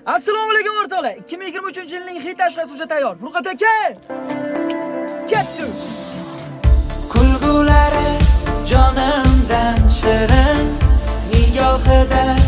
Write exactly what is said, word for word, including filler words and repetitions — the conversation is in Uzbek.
Assalomu alaykum o'rtoqlar. ikki ming yigirma uchinchi yilning hit ashrasi уже tayyor. Furqat aka. Ketdi. Kulgulari jonimdan shirin nigohida